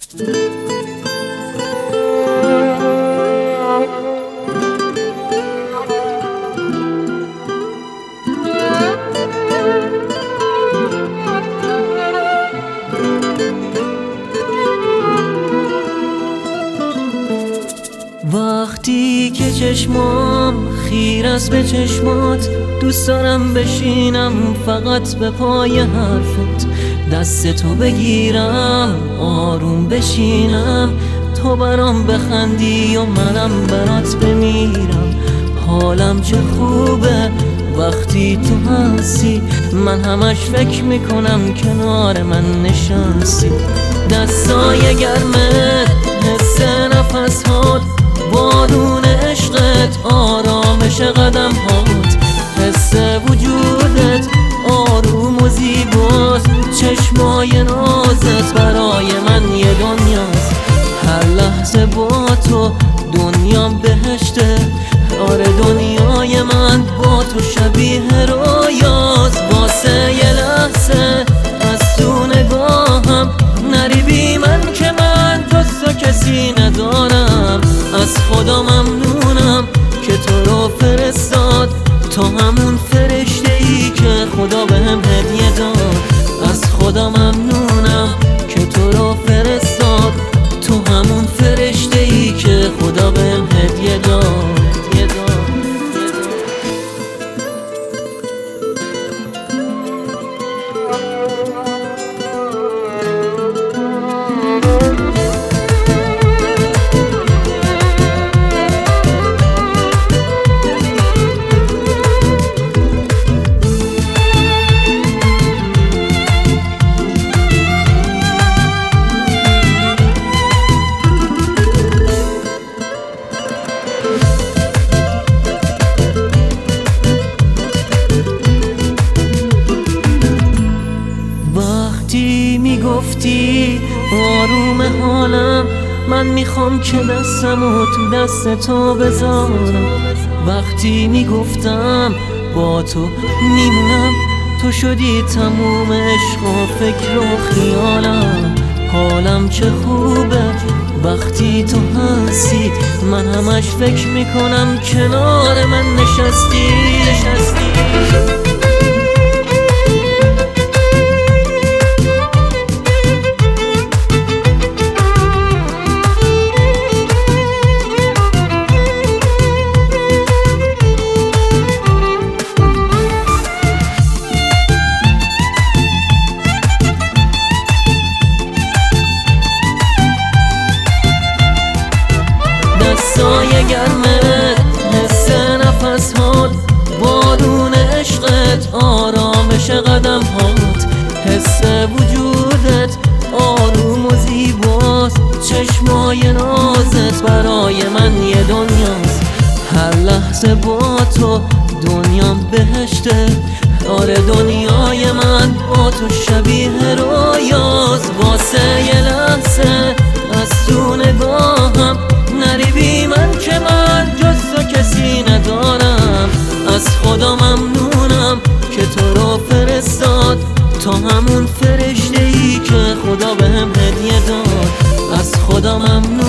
وقتی که چشمام خیر است به چشمات، دوست دارم بشینم فقط به پای حرفات، دست تو بگیرم آروم بشینم، تو برام بخندی و منم برات بمیرم. حالم چه خوبه وقتی تو هستی، من همش فکر میکنم کنار من نشستی. دستای گرمت، حس نفس هات، بارون عشقت، آرامش قدم هات، حس وجودت آروم و زیباست، چشمای نازت برای من یه دنیاست. هر لحظه با تو دنیام بهشته، آره دنیای من با تو شبیه رویاست. واسه یه لحظه از تو نگاهم نری بی من، که من جز تو کسی ندارم. از خدا ممنونم که تو رو فرستاد، تو همون فرشته ای که خدا بهم هدیه داد. از خدا ممنونم که تو رو فرستاد، تو همون فرشته ای که خدا بهم هدیه داد. وقتی میگفتی آروم حالم، من میخوام که دستمو تو دست تو بذارم. وقتی میگفتم با تو میمونم، تو شدی تموم عشق و فکر و خیالم. حالم چه خوبه وقتی تو هستی، من همش فکر میکنم کنار من نشستی. دستای گرمت، حس نفس هات، بارون عشقت، آرامش قدم هات، حس وجودت آروم و زیباست، چشمای نازت برای من یه دنیاست. هر لحظه با تو دنیام بهشته، آره دنیای من با تو شبیه رویاست. واسه یه لحظه از تو نگاهم نری بی من، که من جز تو کسی ندارم. از خدا ممنونم که تو رو فرستاد، تو همون فرشته ای که خدا بهم هدیه داد. از خدا ممنونم